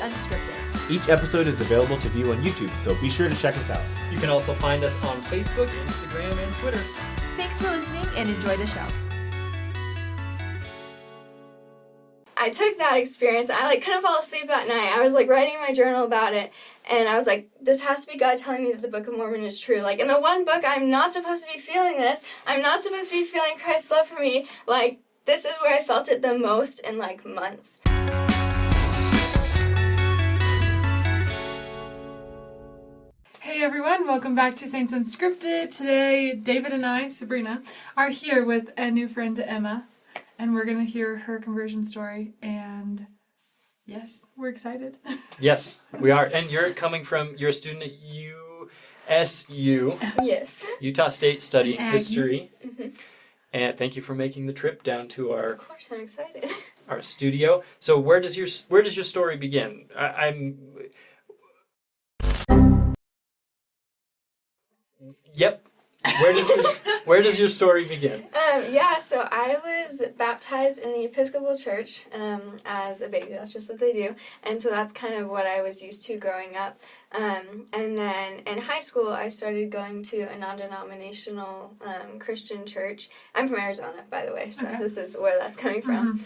Unscripted. Each episode is available to view on YouTube, so be sure to check us out. You can also find us on Facebook, Instagram, and Twitter. Thanks for listening and enjoy the show. I took that experience. I couldn't fall asleep that night. I was writing in my journal about it, and I was like, this has to be God telling me that the Book of Mormon is true. In the one book, I'm not supposed to be feeling this. I'm not supposed to be feeling Christ's love for me. This is where I felt it the most in months. Hey everyone, welcome back to Saints Unscripted. Today, David and I, Sabrina, are here with a new friend, Emma, and we're going to hear her conversion story, and yes, we're excited. Yes, we are. And you're a student at USU. Yes. Utah State studying history. Mm-hmm. And thank you for making the trip down to Of course, I'm excited. our studio. So where does your story begin? Yep. Where does your story begin? So I was baptized in the Episcopal Church as a baby. That's just what they do. And so that's kind of what I was used to growing up. And then in high school, I started going to a non-denominational Christian church. I'm from Arizona, by the way, so Okay. This is where that's coming from.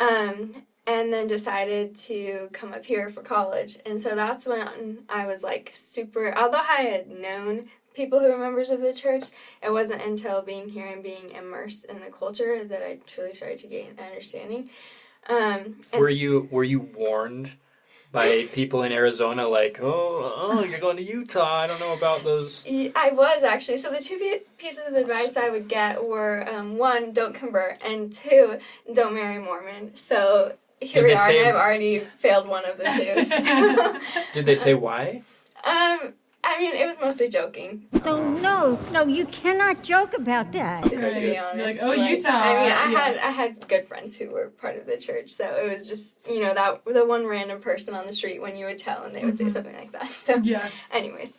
And then decided to come up here for college. And so that's when I was super, although I had known people who were members of the church, it wasn't until being here and being immersed in the culture that I truly started to gain understanding. Were you warned by people in Arizona oh, you're going to Utah, I don't know about those? I was actually. So the two pieces of advice I would get were, one, don't convert, and two, don't marry a Mormon. So here we are, and I've already failed one of the two. So. Did they say why? It was mostly joking. Oh, no, you cannot joke about that. To be honest. Utah. I had good friends who were part of the church, so it was just, that the one random person on the street when you would tell and they would say something like that. So, Yeah. anyways.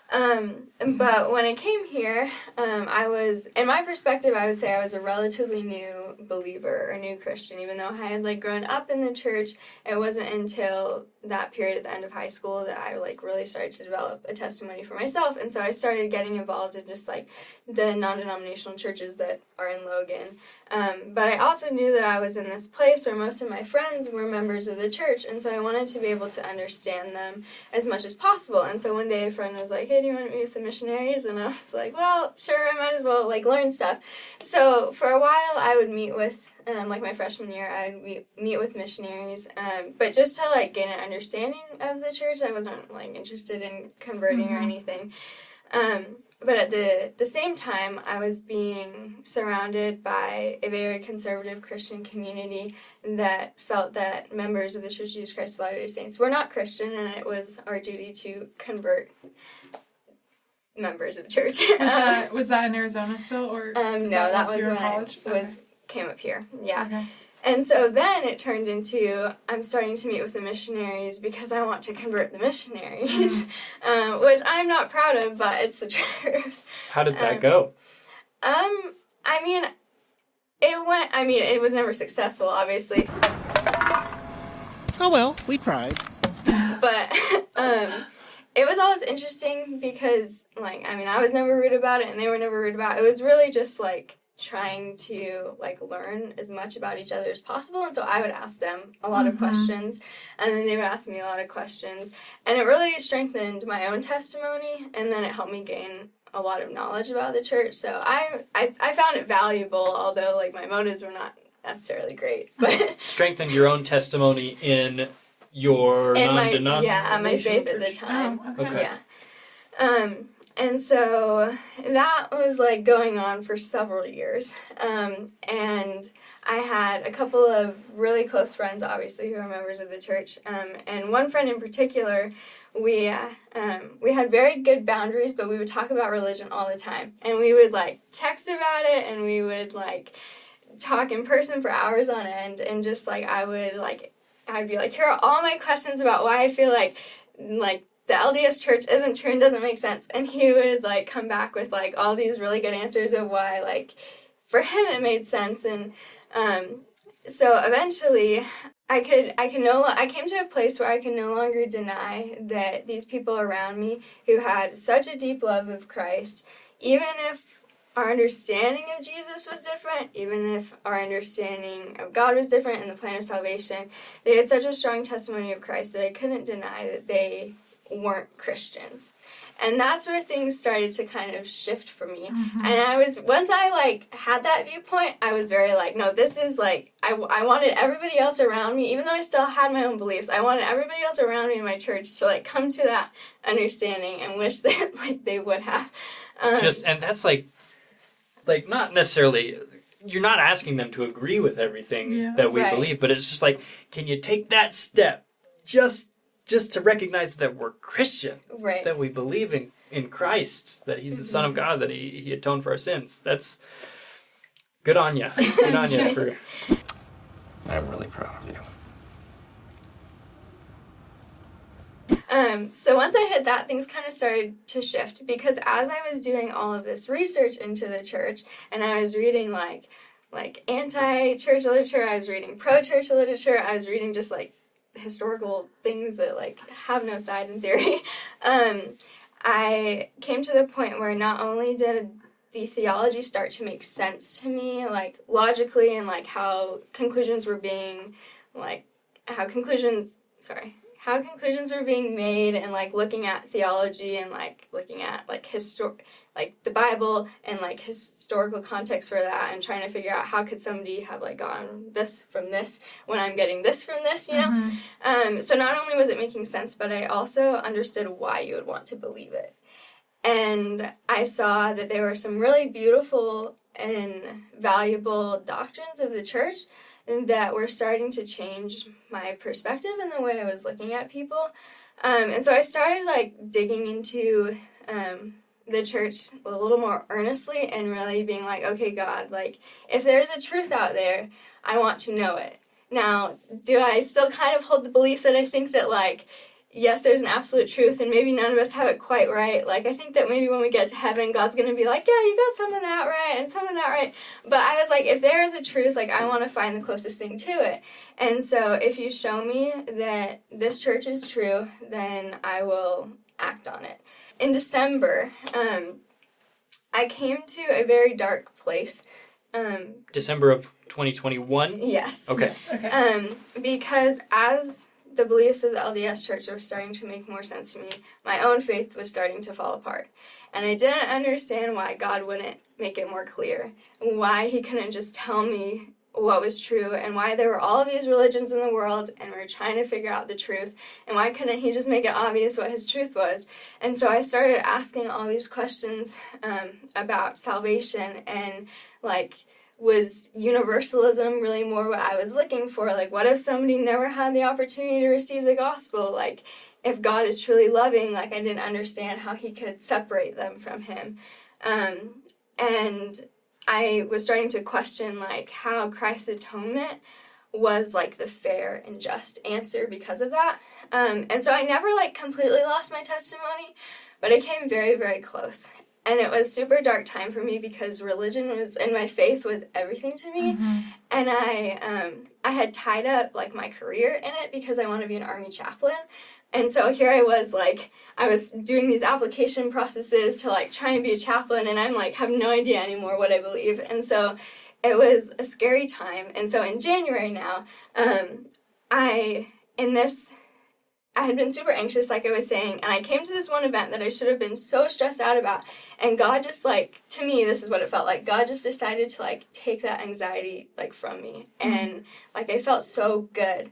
But when I came here, I was, in my perspective, I would say I was a relatively new believer or new Christian, even though I had grown up in the church. It wasn't until that period at the end of high school that I really started to develop a testimony for myself. And so I started getting involved in just the non-denominational churches that are in Logan. But I also knew that I was in this place where most of my friends were members of the church, and so I wanted to be able to understand them as much as possible. And so one day a friend was like, hey, do you want to meet with the missionaries? And I was like, well, sure, I might as well learn stuff. So for a while I would meet with my freshman year, I would meet with missionaries, but just to gain an understanding of the church. I wasn't interested in converting or anything. But at the same time, I was being surrounded by a very conservative Christian community that felt that members of the Church of Jesus Christ of Latter-day Saints were not Christian, and it was our duty to convert members of church. Was that in Arizona still, or no, that was you were in when college? Came up here. Yeah. Okay. And so then it turned into, I'm starting to meet with the missionaries because I want to convert the missionaries, which I'm not proud of, but it's the truth. How did that go? It was never successful, obviously. Oh well, we tried. But, it was always interesting because, I was never rude about it and they were never rude about it. It was really just, trying to learn as much about each other as possible, and so I would ask them a lot of questions, and then they would ask me a lot of questions, and it really strengthened my own testimony, and then it helped me gain a lot of knowledge about the church. So I found it valuable, although my motives were not necessarily great. But strengthened your own testimony in your non-denominational my faith church. at the time. Oh, okay. Yeah. And so that was going on for several years. And I had a couple of really close friends, obviously, who are members of the church. And one friend in particular, we had very good boundaries, but we would talk about religion all the time. And we would text about it, and we would talk in person for hours on end. And just I'd be here are all my questions about why I feel like the LDS church isn't true and doesn't make sense. And he would, come back with, all these really good answers of why, for him it made sense. And so eventually I came to a place where I could no longer deny that these people around me who had such a deep love of Christ, even if our understanding of Jesus was different, even if our understanding of God was different and the plan of salvation, they had such a strong testimony of Christ that I couldn't deny that they weren't Christians. And that's where things started to kind of shift for me. And once I had that viewpoint, I was very no, this is I wanted everybody else around me, even though I still had my own beliefs, I wanted everybody else around me in my church to come to that understanding and wish that they would have. And that's not necessarily, you're not asking them to agree with everything that we believe, but it's just can you take that step just to recognize that we're Christian, right? That we believe in Christ, that He's the Son of God, that He atoned for our sins. That's good on you. Good on you. I'm really proud of you. So once I hit that, things kind of started to shift, because as I was doing all of this research into the church, and I was reading like anti-church literature, I was reading pro-church literature, I was reading just historical things that have no side in theory, I came to the point where not only did the theology start to make sense to me, logically, and how conclusions were being how conclusions were being made, and looking at theology and looking at the Bible and historical context for that, and trying to figure out how could somebody have gotten this from this when I'm getting this from this, you know? So not only was it making sense, but I also understood why you would want to believe it. And I saw that there were some really beautiful and valuable doctrines of the church that were starting to change my perspective and the way I was looking at people. And so I started digging into the church a little more earnestly, and really being okay, God, if there's a truth out there, I want to know it. Now, do I still kind of hold the belief that I think that yes, there's an absolute truth, and maybe none of us have it quite right. I think that maybe when we get to heaven, God's going to be yeah, you got some of that right and some of that right. But I was if there is a truth, I want to find the closest thing to it. And so if you show me that this church is true, then I will act on it. In December, I came to a very dark place. December of 2021? Yes. Okay. Yes, okay. Because as the beliefs of the LDS Church were starting to make more sense to me, my own faith was starting to fall apart. And I didn't understand why God wouldn't make it more clear, why He couldn't just tell me what was true, and why there were all of these religions in the world, and we were trying to figure out the truth, and why couldn't He just make it obvious what His truth was? And so I started asking all these questions about salvation, and was universalism really more what I was looking for? What if somebody never had the opportunity to receive the gospel? If God is truly loving, I didn't understand how He could separate them from Him. And I was starting to question, how Christ's atonement was, the fair and just answer because of that. And so I never, completely lost my testimony, but it came very, very close. And it was a super dark time for me, because religion was, and my faith was everything to me. And I had tied up my career in it, because I want to be an Army chaplain. And so here I was I was doing these application processes to try and be a chaplain, and I'm have no idea anymore what I believe. And so it was a scary time. And so in January now, I had been super anxious, like I was saying, and I came to this one event that I should have been so stressed out about, and God just, to me, this is what it felt like. God just decided to, take that anxiety, from me, and, I felt so good.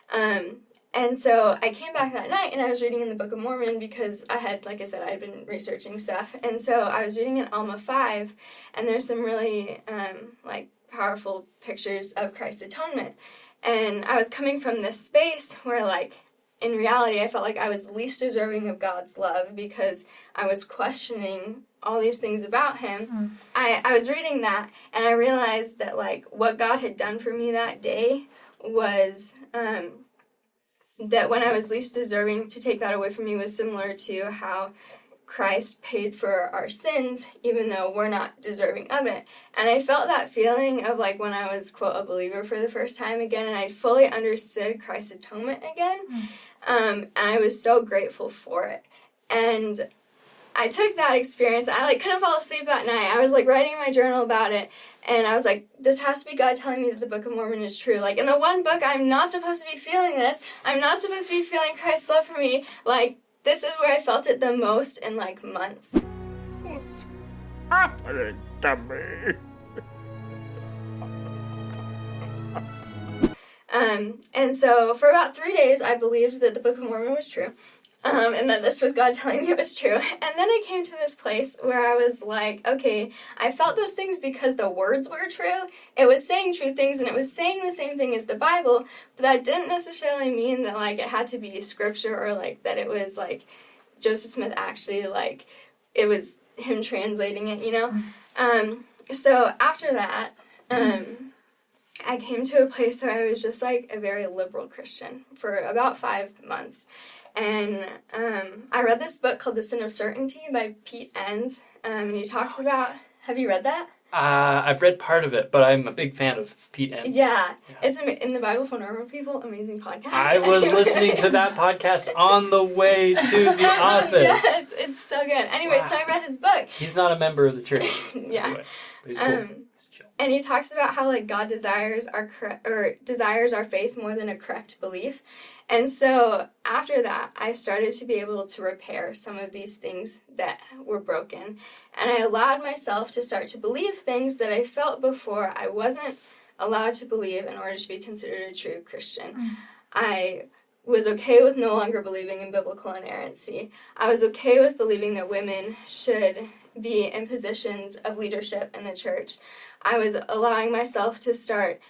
And so I came back that night, and I was reading in the Book of Mormon, because I had, like I said, I had been researching stuff, and so I was reading in Alma 5, and there's some really, powerful pictures of Christ's atonement, and I was coming from this space where, in reality, I felt like I was least deserving of God's love, because I was questioning all these things about Him. I was reading that, and I realized that, what God had done for me that day was, that when I was least deserving, to take that away from me was similar to how Christ paid for our sins, even though we're not deserving of it. And I felt that feeling of like when I was, quote, a believer for the first time again, and I fully understood Christ's atonement again. And I was so grateful for it. And I took that experience. I like couldn't fall asleep that night. I was like writing in my journal about it, and I was like, this has to be God telling me that the Book of Mormon is true. Like in the one book, I'm not supposed to be feeling this. I'm not supposed to be feeling Christ's love for me. Like this is where I felt it the most in like months. What's happening to me? And so for about 3 days, I believed that the Book of Mormon was true. And that this was God telling me it was true. And then I came to this place where I was like, okay, I felt those things because the words were true. It was saying true things, and it was saying the same thing as the Bible, but that didn't necessarily mean that, like, it had to be scripture or, like, that it was, like, Joseph Smith actually, like, it was him translating it, you know? So after that, I came to a place where I was just, like, a very liberal Christian for about 5 months. And I read this book called The Sin of Certainty by Pete Enns, and he talks about... Have you read that? I've read part of it, but I'm a big fan of Pete Enns. Yeah. It's in the Bible for Normal People, amazing podcast. I was listening to that podcast on the way to the office. Yes, it's so good. Anyway, so I read his book. He's not a member of the church. Yeah. But he's cool. And he talks about how like God desires our faith more than a correct belief. And so after that, I started to be able to repair some of these things that were broken. And I allowed myself to start to believe things that I felt before I wasn't allowed to believe in order to be considered a true Christian. I was okay with no longer believing in biblical inerrancy. I was okay with believing that women should be in positions of leadership in the church. I was allowing myself to start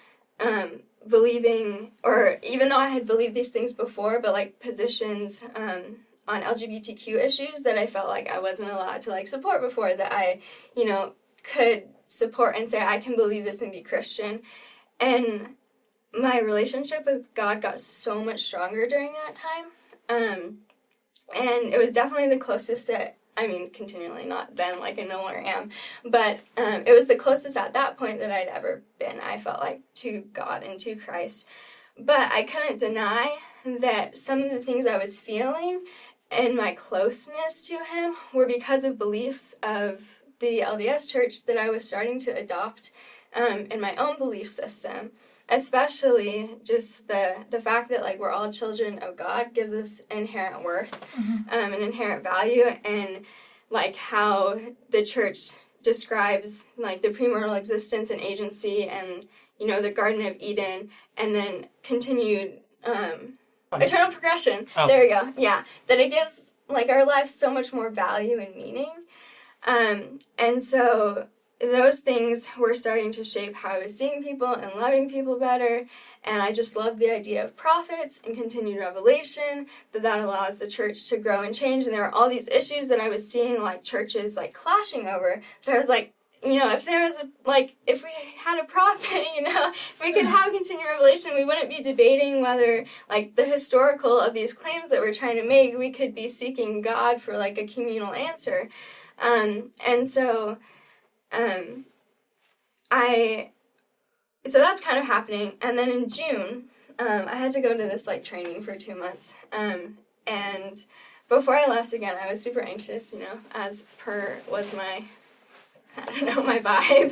believing, or even though I had believed these things before, but like positions on LGBTQ issues that I felt like I wasn't allowed to like support before, that I, you know, could support and say I can believe this and be Christian. And my relationship with God got so much stronger during that time. And it was definitely the closest that, I mean, continually, not then, like I no longer am, but it was the closest at that point that I'd ever been, I felt like, to God and to Christ. But I couldn't deny that some of the things I was feeling and my closeness to Him were because of beliefs of the LDS Church that I was starting to adopt in my own belief system. Especially just the fact that like we're all children of God gives us inherent worth, and inherent value, and like how the church describes like the premortal existence and agency, and you know the Garden of Eden, and then continued eternal progression. Oh. There we go. Yeah, that it gives like our lives so much more value and meaning, and so those things were starting to shape how I was seeing people and loving people better, and I just loved the idea of prophets and continued revelation, that allows the church to grow and change, and there were all these issues that I was seeing, like, churches, like, clashing over, so I was like, you know, if there was, if we had a prophet, you know, if we could have continued revelation, we wouldn't be debating whether, like, the historical of these claims that we're trying to make, we could be seeking God for, like, a communal answer, and so... So that's kind of happening, and then in June, I had to go to this, like, training for 2 months, and before I left again, I was super anxious, you know, as per was my, I don't know, my vibe,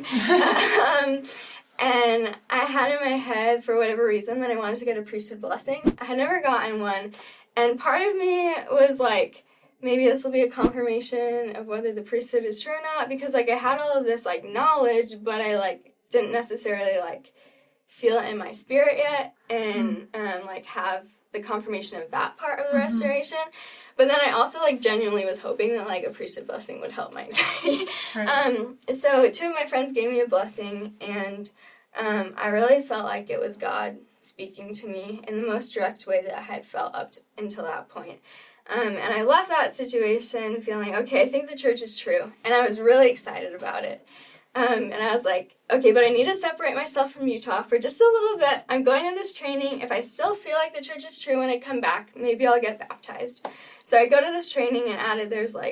and I had in my head, for whatever reason, that I wanted to get a priesthood blessing. I had never gotten one, and part of me was like, maybe this will be a confirmation of whether the priesthood is true or not, because, like, I had all of this, like, knowledge, but I, like, didn't necessarily, like, feel it in my spirit yet, and, like, have the confirmation of that part of the restoration. But then I also, like, genuinely was hoping that, like, a priesthood blessing would help my anxiety. Right. So 2 of my friends gave me a blessing, and I really felt like it was God speaking to me in the most direct way that I had felt up until that point. And I left that situation feeling, okay, I think the church is true. And I was really excited about it. And I was like, okay, but I need to separate myself from Utah for just a little bit. I'm going to this training. If I still feel like the church is true when I come back, maybe I'll get baptized. So I go to this training, and at it there's, like,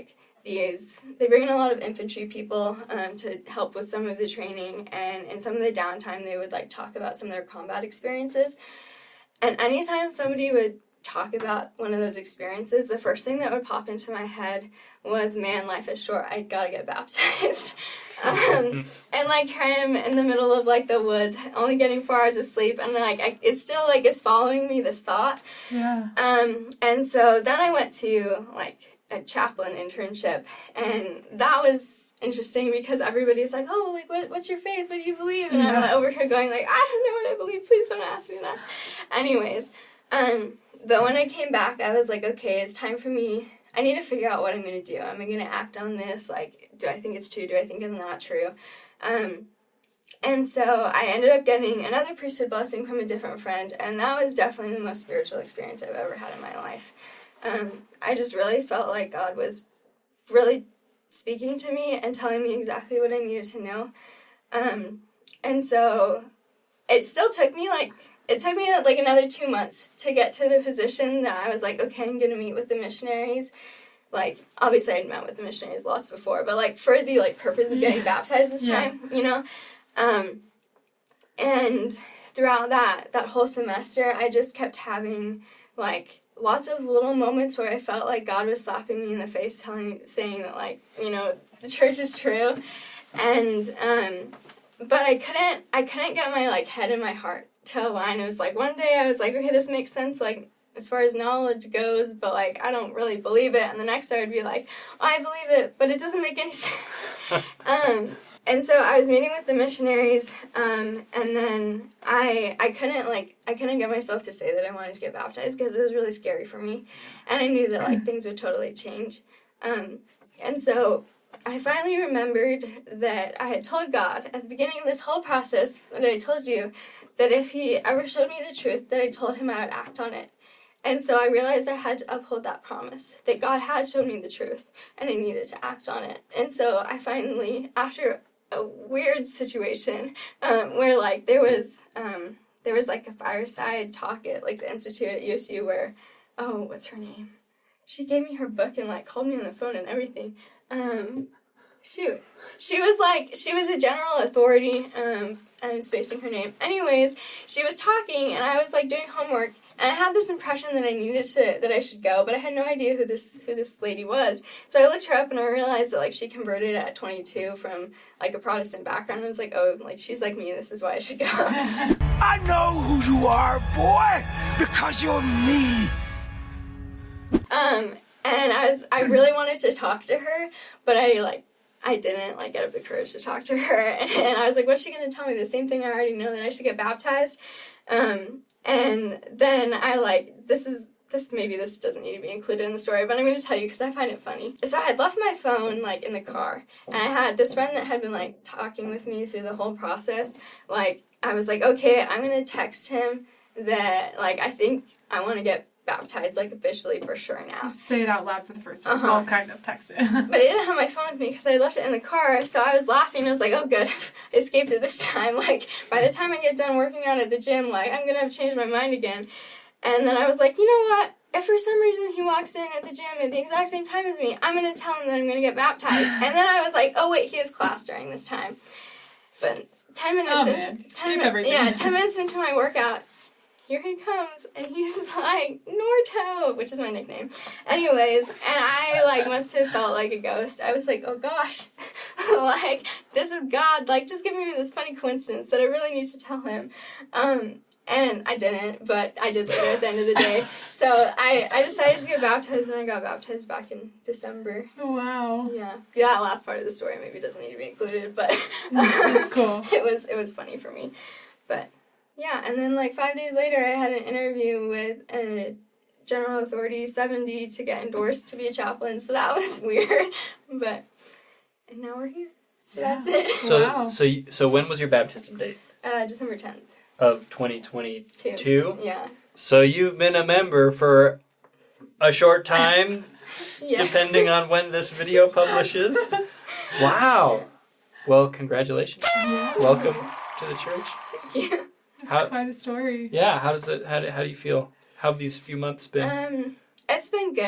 they bring in a lot of infantry people to help with some of the training, and in some of the downtime they would like talk about some of their combat experiences. And anytime somebody would talk about one of those experiences, the first thing that would pop into my head was, man, life is short, I gotta get baptized. And like here I am in the middle of like the woods, only getting 4 hours of sleep, and like it's still like is following me, this thought. Yeah. And so then I went to like a chaplain internship, and that was interesting because everybody's like, oh, like what's your faith? What do you believe? And I'm like, over here going like, I don't know what I believe. Please don't ask me that. Anyways, but when I came back, I was like, okay, it's time for me. I need to figure out what I'm going to do. Am I going to act on this? Like, do I think it's true? Do I think it's not true? And so I ended up getting another priesthood blessing from a different friend, and that was definitely the most spiritual experience I've ever had in my life. I just really felt like God was really speaking to me and telling me exactly what I needed to know. And so it still took me like another 2 months to get to the position that I was like, okay, I'm going to meet with the missionaries. Like, obviously I'd met with the missionaries lots before, but like for the like purpose of getting baptized this time, you know? And throughout that whole semester, I just kept having like lots of little moments where I felt like God was slapping me in the face, saying that like, you know, the church is true. And, but I couldn't get my like head and my heart to align. It was like one day I was like, okay, this makes sense, like as far as knowledge goes, but like I don't really believe it. And the next day I would be like, oh, I believe it, but it doesn't make any sense. And so I was meeting with the missionaries, and then I couldn't get myself to say that I wanted to get baptized because it was really scary for me, and I knew that like things would totally change. And so I finally remembered that I had told God at the beginning of this whole process that I told you that if he ever showed me the truth, that I told him I would act on it. And so I realized I had to uphold that promise, that God had shown me the truth, and I needed to act on it. And so I finally, after a weird situation where like there was like a fireside talk at like the Institute at USU where, oh, what's her name? She gave me her book and like called me on the phone and everything. She was a general authority. I'm spacing her name. Anyways, she was talking and I was like doing homework, and I had this impression that I should go, but I had no idea who this lady was. So I looked her up and I realized that like she converted at 22 from like a Protestant background. I was like, oh, like she's like me, this is why I should go. I know who you are, boy, because you're me. And I really wanted to talk to her, but I didn't like get up the courage to talk to her. And I was like, what's she going to tell me? The same thing I already know, that I should get baptized. And then maybe this doesn't need to be included in the story, but I'm going to tell you because I find it funny. So I had left my phone like in the car, and I had this friend that had been like talking with me through the whole process. Like I was like, okay, I'm going to text him that like I think I want to get baptized like officially for sure now. So say it out loud for the first time. I'll kind of text it. But I didn't have my phone with me because I left it in the car, so I was laughing. I was like, oh good, I escaped it this time. Like by the time I get done working out at the gym, like I'm gonna have changed my mind again. And then I was like, you know what, if for some reason he walks in at the gym at the exact same time as me, I'm gonna tell him that I'm gonna get baptized. And then I was like, oh wait, he has class during this time. But 10 minutes into my workout, here he comes, and he's like, Norto, which is my nickname. Anyways, and I, like, must have felt like a ghost. I was like, oh, gosh, like, this is God. Like, just give me this funny coincidence that I really need to tell him. And I didn't, but I did later at the end of the day. So I decided to get baptized, and I got baptized back in December. Oh, wow. Yeah. That last part of the story maybe doesn't need to be included, but that's cool. It was funny for me. But yeah, and then like 5 days later, I had an interview with a General Authority 70 to get endorsed to be a chaplain. So that was weird, and now we're here. So that's it. So wow. So when was your baptism date? December 10th. Of 2022? Yeah. So you've been a member for a short time, yes. Depending on when this video publishes. Wow. Well, congratulations. Yeah. Welcome to the church. Thank you. It's quite a story. Yeah, how do you feel? How have these few months been? It's been good.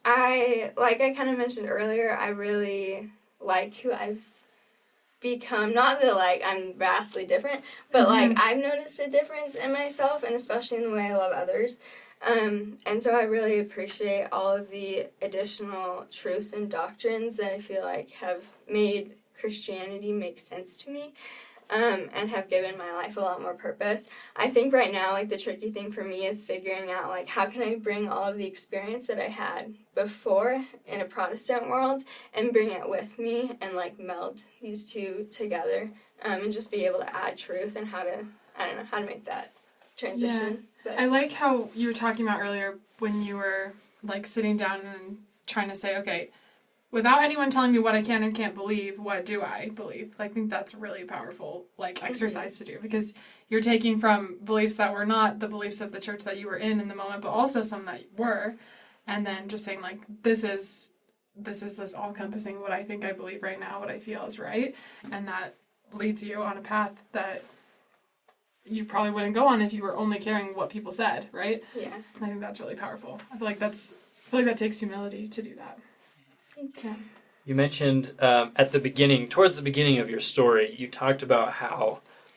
like I kind of mentioned earlier, I really like who I've become. Not that, like, I'm vastly different, but, like, I've noticed a difference in myself, and especially in the way I love others. And so I really appreciate all of the additional truths and doctrines that I feel like have made Christianity make sense to me. And have given my life a lot more purpose. I think right now, like, the tricky thing for me is figuring out, like, how can I bring all of the experience that I had before in a Protestant world and bring it with me and, like, meld these two together, and just be able to add truth and how to make that transition. Yeah. I like how you were talking about earlier when you were, like, sitting down and trying to say, okay, without anyone telling me what I can and can't believe, what do I believe? I think that's a really powerful, like, exercise to do, because you're taking from beliefs that were not the beliefs of the church that you were in the moment, but also some that were, and then just saying, like, this is this all-encompassing what I think I believe right now, what I feel is right, and that leads you on a path that you probably wouldn't go on if you were only caring what people said, right? Yeah. And I think that's really powerful. I feel like that takes humility to do that. Okay. You mentioned towards the beginning of your story, you talked about how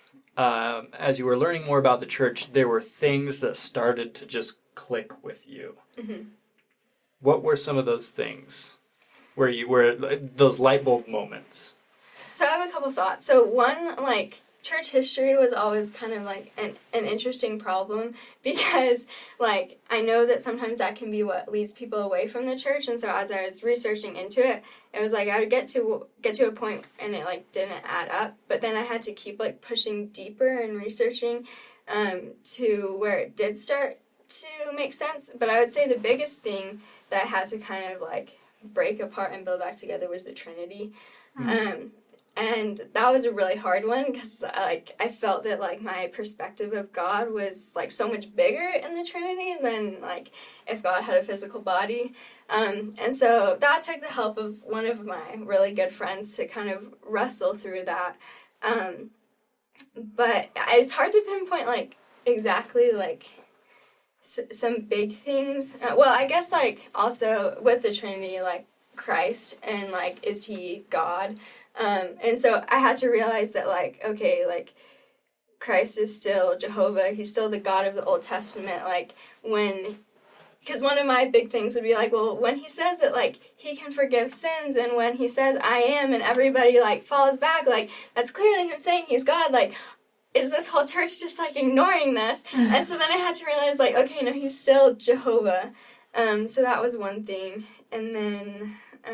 as you were learning more about the church, there were things that started to just click with you. Mm-hmm. What were some of those things where those light bulb moments? So I have a couple thoughts. So one, like, church history was always kind of like an interesting problem, because, like, I know that sometimes that can be what leads people away from the church, and so as I was researching into it, it was like I would get to a point and it, like, didn't add up, but then I had to keep, like, pushing deeper and researching to where it did start to make sense. But I would say the biggest thing that I had to kind of, like, break apart and build back together was the Trinity. And that was a really hard one, because, like, I felt that, like, my perspective of God was, like, so much bigger in the Trinity than, like, if God had a physical body. And so that took the help of one of my really good friends to kind of wrestle through that. But it's hard to pinpoint, like, exactly, like, some big things. Well, I guess, like, also with the Trinity, like, Christ, and, like, is he God? And so I had to realize that, like, okay, like, Christ is still Jehovah. He's still the God of the Old Testament. Like, because one of my big things would be, like, well, when he says that, like, he can forgive sins, and when he says I am, and everybody, like, falls back, like, that's clearly him saying he's God. Like, is this whole church just, like, ignoring this? And so then I had to realize, like, okay, no, he's still Jehovah. So that was one thing. And then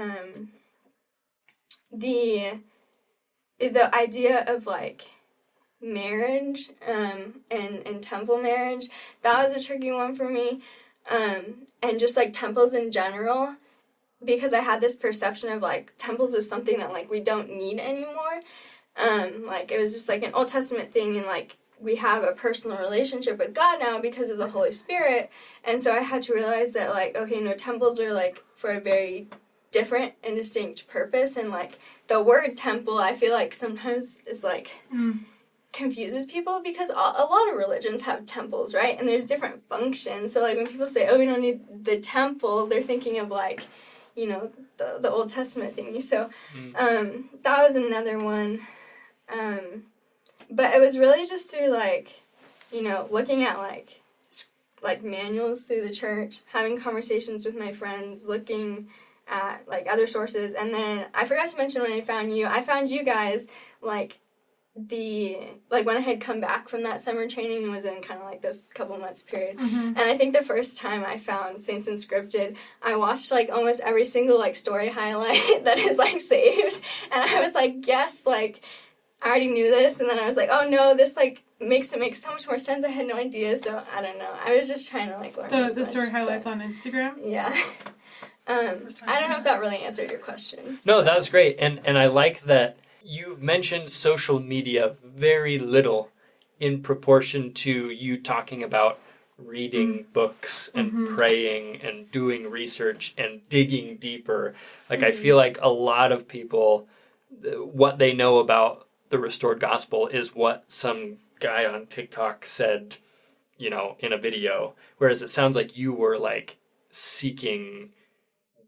the idea of, like, marriage and temple marriage, that was a tricky one for me. And just, like, temples in general, because I had this perception of, like, temples is something that, like, we don't need anymore. Like, it was just, like, an Old Testament thing, and, like, we have a personal relationship with God now because of the Holy Spirit. And so I had to realize that, like, okay, no, temples are, like, for a very different and distinct purpose. And, like, the word temple, I feel like sometimes is, like, confuses people, because a lot of religions have temples, right? And there's different functions. So, like, when people say, oh, we don't need the temple, they're thinking of, like, you know, the Old Testament thingy. So that was another one. But it was really just through, like, you know, looking at, like manuals through the church, having conversations with my friends, looking at, like, other sources. And then I forgot to mention, when I found you guys, like, when I had come back from that summer training, was in kind of, like, this couple months period. And I think the first time I found Saints Unscripted, I watched, like, almost every single, like, story highlight that is, like, saved. And I was like, yes, like, I already knew this. And then I was like, oh no, this, like, makes it make so much more sense. I had no idea. So I don't know. I was just trying to, like, learn the story highlights on Instagram? Yeah. I don't know if that really answered your question. No, that was great. And I like that you've mentioned social media very little in proportion to you talking about reading books and praying and doing research and digging deeper. Like, I feel like a lot of people, what they know about the restored gospel is what some guy on TikTok said, you know, in a video. Whereas it sounds like you were, like, seeking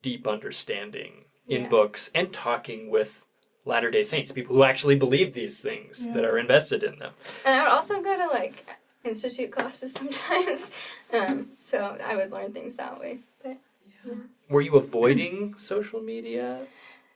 deep understanding in books and talking with Latter-day Saints, people who actually believe these things, that are invested in them. And I would also go to, like, institute classes sometimes, so I would learn things that way. But Were you avoiding social media?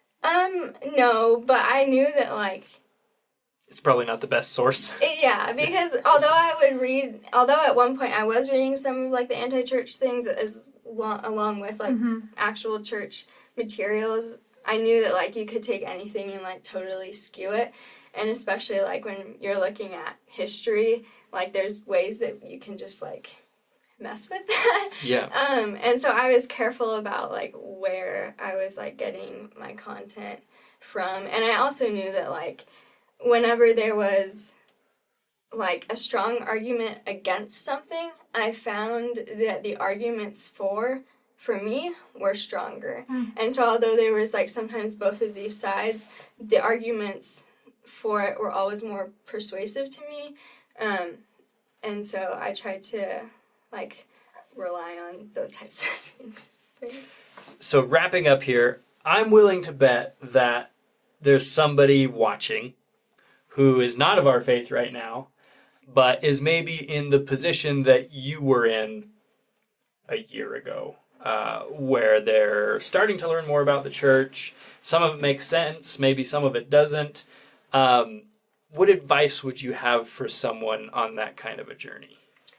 No, but I knew that, like, It's probably not the best source. yeah, because although at one point I was reading some of, like, the anti-church things along with, like, actual church materials, I knew that, like, you could take anything and, like, totally skew it. And especially, like, when you're looking at history, like, there's ways that you can just, like, mess with that. Yeah. And so I was careful about, like, where I was, like, getting my content from. And I also knew that, like, whenever there was, like, a strong argument against something, I found that the arguments for me, were stronger. And so although there was, like, sometimes both of these sides, the arguments for it were always more persuasive to me. And so I tried to, like, rely on those types of things. So wrapping up here, I'm willing to bet that there's somebody watching who is not of our faith right now, but is maybe in the position that you were in a year ago, where they're starting to learn more about the church. Some of it makes sense, maybe some of it doesn't. What advice would you have for someone on that kind of a journey?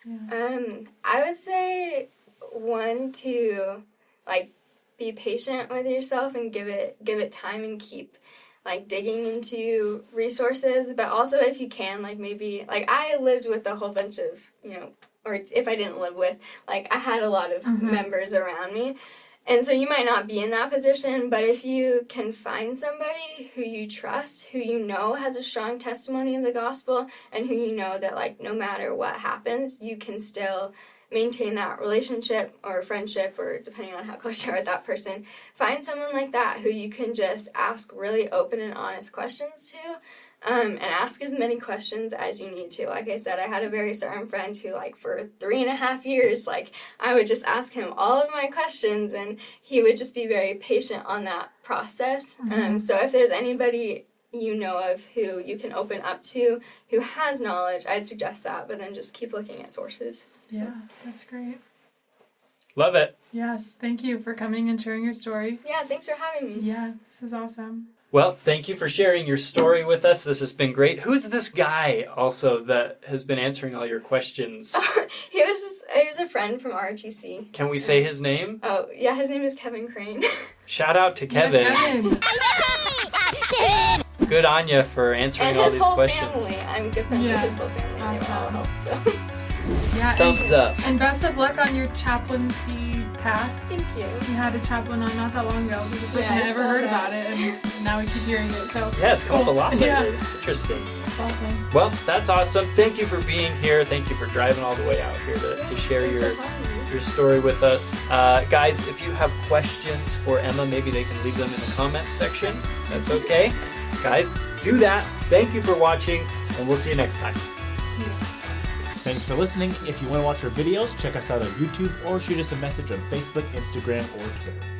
I would say, one, to, like, be patient with yourself and give it time and keep, like, digging into resources. But also, if you can, like, maybe, like, I lived with a whole bunch of, or if I didn't live with, like, I had a lot of members around me. And so you might not be in that position, but if you can find somebody who you trust, who you know has a strong testimony of the gospel, and who you know that, like, no matter what happens, you can still maintain that relationship or friendship, or depending on how close you are with that person, find someone like that who you can just ask really open and honest questions to. And ask as many questions as you need to. Like I said, I had a very certain friend who, like, for 3.5 years, like, I would just ask him all of my questions, and he would just be very patient on that process. So if there's anybody you know of who you can open up to, who has knowledge, I'd suggest that, but then just keep looking at sources. Yeah, that's great. Love it. Yes, thank you for coming and sharing your story. Yeah, thanks for having me. Yeah, this is awesome. Well, thank you for sharing your story with us. This has been great. Who's this guy also that has been answering all your questions? He was a friend from ROTC. Can we say his name? Oh, yeah, his name is Kevin Crane. Shout out to Kevin. Yeah, Kevin. Good on you for answering all these questions. And his whole family. I'm good friends with his whole family. Awesome. They all help, so. Yeah, Thumbs up. And best of luck on your chaplaincy path. Thank you. We had a chaplain on not that long ago. He was the first I ever heard about it, and now we keep hearing it. So yeah, it's come up a lot lately. Yeah. It's interesting. That's awesome. Well, that's awesome. Thank you for being here. Thank you for driving all the way out here to share your story with us. Guys, if you have questions for Emma, maybe they can leave them in the comments section. That's okay. Guys, do that. Thank you for watching, and we'll see you next time. See you. Thanks for listening. If you want to watch our videos, check us out on YouTube or shoot us a message on Facebook, Instagram, or Twitter.